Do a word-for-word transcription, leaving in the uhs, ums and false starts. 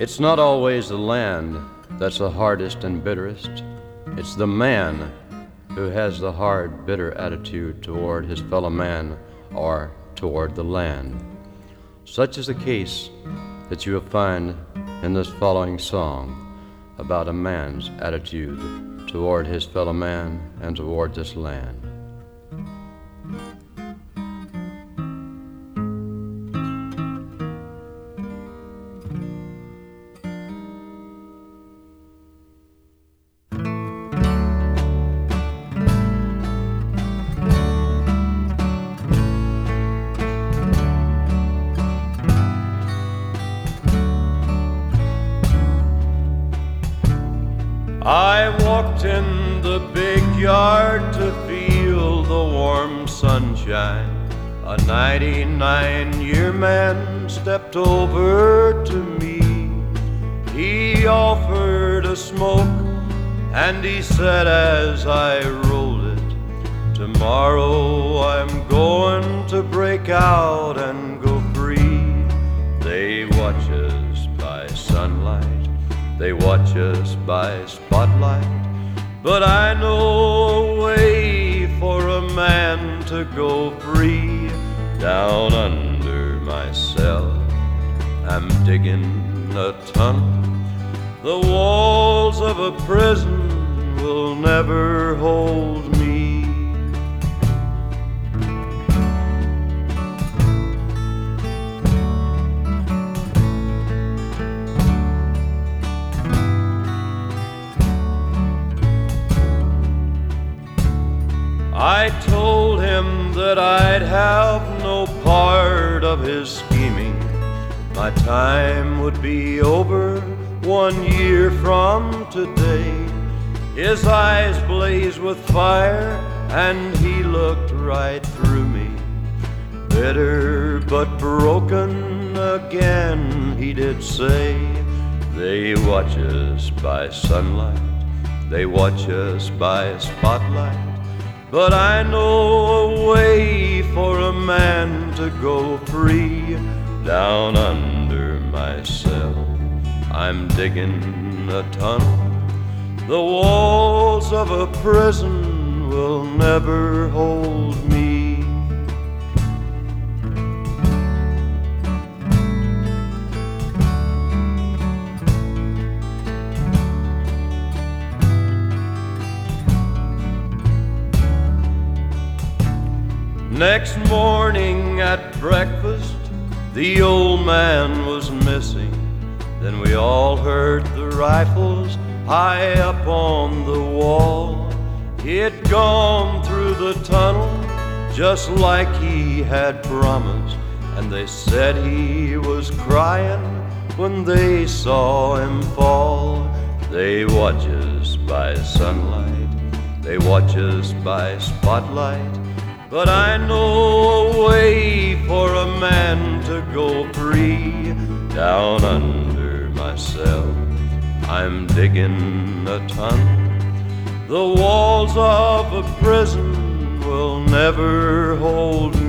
It's not always the land that's the hardest and bitterest. It's the man who has the hard, bitter attitude toward his fellow man or toward the land. Such is the case that you will find in this following song about a man's attitude toward his fellow man and toward this land. I walked in the big yard to feel the warm sunshine. A ninety-nine-year man stepped over to me. He offered a smoke and he said as I rolled it, tomorrow I'm going to break out and go free. They watch us by sunlight, they watch us by spotlight, but I know a way for a man to go free. Down under myself, I'm digging a tunnel. The walls of a prison will never hold me. I told him that I'd have no part of his scheming. My time would be over one year from today. His eyes blazed with fire and he looked right through me. Bitter but broken again, he did say, they watch us by sunlight, they watch us by spotlight, but I know a way for a man to go free. Down under myself, I'm digging a tunnel. The walls of a prison will never hold me. Next morning at breakfast, the old man was missing. Then we all heard the rifles high up on the wall. He'd gone through the tunnel just like he had promised, and they said he was crying when they saw him fall. They watch us by sunlight, they watch us by spotlight, but I know a way for a man to go free. Down under myself, I'm digging a tunnel. The walls of a prison will never hold me.